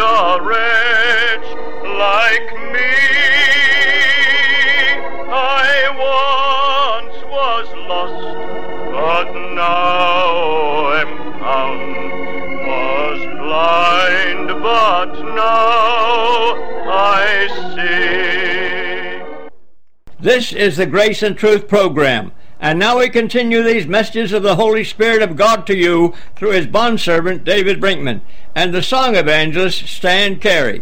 a wretch like me. I once was lost, but now am found. Was blind, but now I see. This is the Grace and Truth program. And now we continue these messages of the Holy Spirit of God to you through his bondservant David Brinkman and the song evangelist Stan Carey.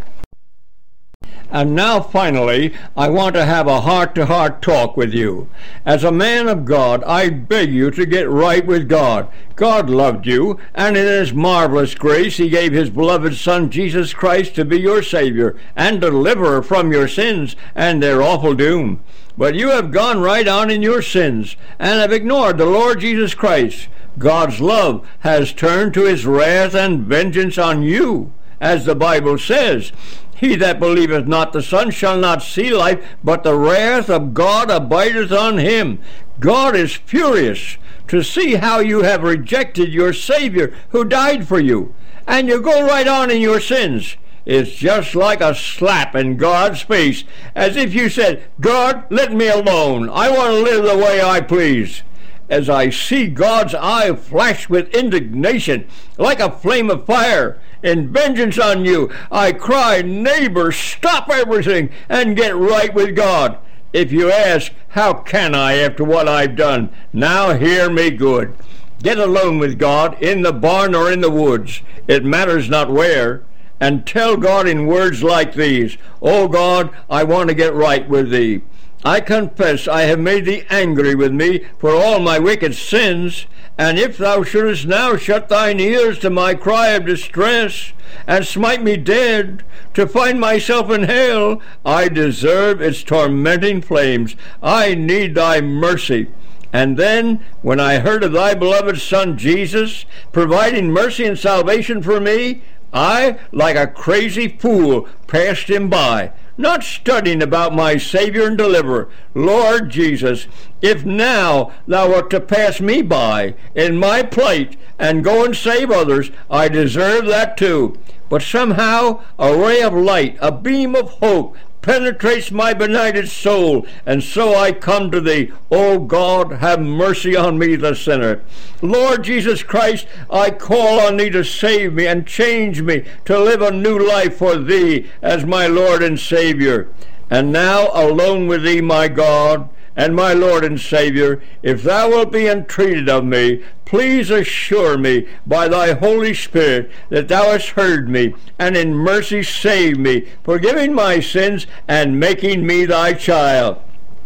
And now finally, I want to have a heart-to-heart talk with you. As a man of God, I beg you to get right with God. God loved you, and in his marvelous grace, he gave his beloved Son, Jesus Christ, to be your Savior and deliverer from your sins and their awful doom. But you have gone right on in your sins and have ignored the Lord Jesus Christ. God's love has turned to his wrath and vengeance on you, as the Bible says. He that believeth not the Son shall not see life, but the wrath of God abideth on him. God is furious to see how you have rejected your Savior who died for you, and you go right on in your sins. It's just like a slap in God's face, as if you said, God, let me alone. I want to live the way I please. As I see God's eye flash with indignation, like a flame of fire, in vengeance on you, I cry, neighbor, stop everything and get right with God. If you ask, how can I after what I've done? Now hear me good. Get alone with God, in the barn or in the woods. It matters not where. And tell God in words like these, O God, I want to get right with thee. I confess I have made thee angry with me for all my wicked sins, and if thou shouldest now shut thine ears to my cry of distress, and smite me dead, to find myself in hell, I deserve its tormenting flames. I need thy mercy. And then, when I heard of thy beloved Son Jesus, providing mercy and salvation for me, I, like a crazy fool, passed him by, not studying about my Savior and Deliverer. Lord Jesus, if now thou wert to pass me by in my plight and go and save others, I deserve that too. But somehow a ray of light, a beam of hope, penetrates my benighted soul, and so I come to thee. O God, have mercy on me, the sinner. Lord Jesus Christ, I call on thee to save me and change me to live a new life for thee as my Lord and Savior. And now, alone with thee, my God, and my Lord and Savior, if thou wilt be entreated of me, please assure me by thy Holy Spirit that thou hast heard me, and in mercy save me, forgiving my sins and making me thy child.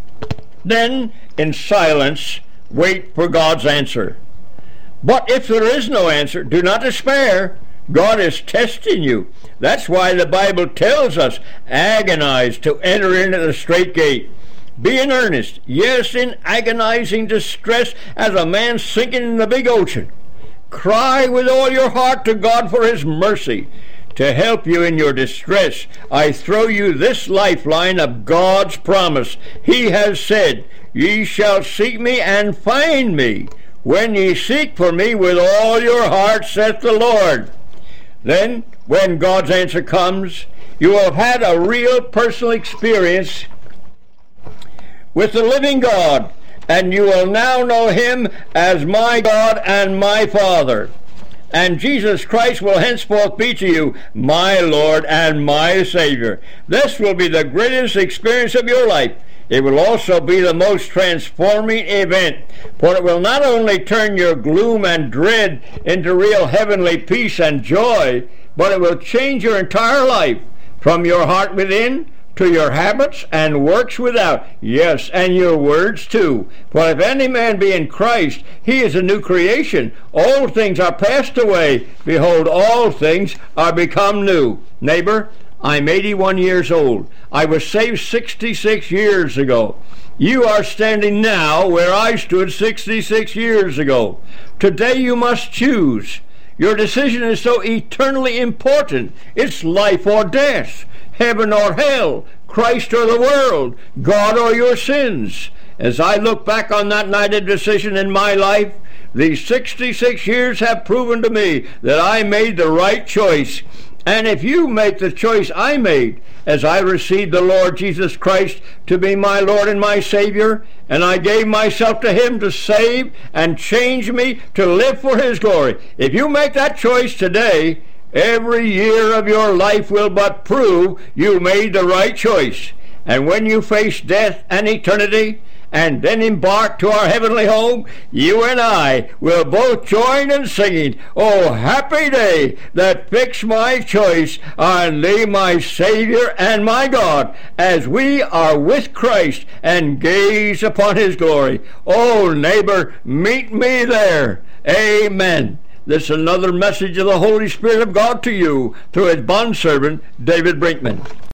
Then, in silence, wait for God's answer. But if there is no answer, do not despair. God is testing you. That's why the Bible tells us, agonize to enter into the strait gate. Be in earnest, yes, in agonizing distress as a man sinking in the big ocean. Cry with all your heart to God for his mercy. To help you in your distress, I throw you this lifeline of God's promise. He has said, ye shall seek me and find me, when ye seek for me with all your heart, saith the Lord. Then, when God's answer comes, you will have had a real personal experience with the living God, and you will now know him as my God and my Father. And Jesus Christ will henceforth be to you my Lord and my Savior. This will be the greatest experience of your life. It will also be the most transforming event, for it will not only turn your gloom and dread into real heavenly peace and joy, but it will change your entire life, from your heart within to your habits and works without, yes, and your words too. For if any man be in Christ, he is a new creation. Old things are passed away. Behold, all things are become new. Neighbor, I'm 81 years old. I was saved 66 years ago. You are standing now where I stood 66 years ago. Today you must choose. Your decision is so eternally important. It's life or death, heaven or hell, Christ or the world, God or your sins. As I look back on that night of decision in my life, these 66 years have proven to me that I made the right choice. And if you make the choice I made, as I received the Lord Jesus Christ to be my Lord and my Savior, and I gave myself to him to save and change me to live for his glory, if you make that choice today, every year of your life will but prove you made the right choice. And when you face death and eternity, and then embark to our heavenly home, you and I will both join in singing, "Oh, happy day that fixed my choice on thee, my Savior and my God," as we are with Christ and gaze upon his glory. Oh, neighbor, meet me there. Amen. This is another message of the Holy Spirit of God to you through his bondservant, David Brinkman.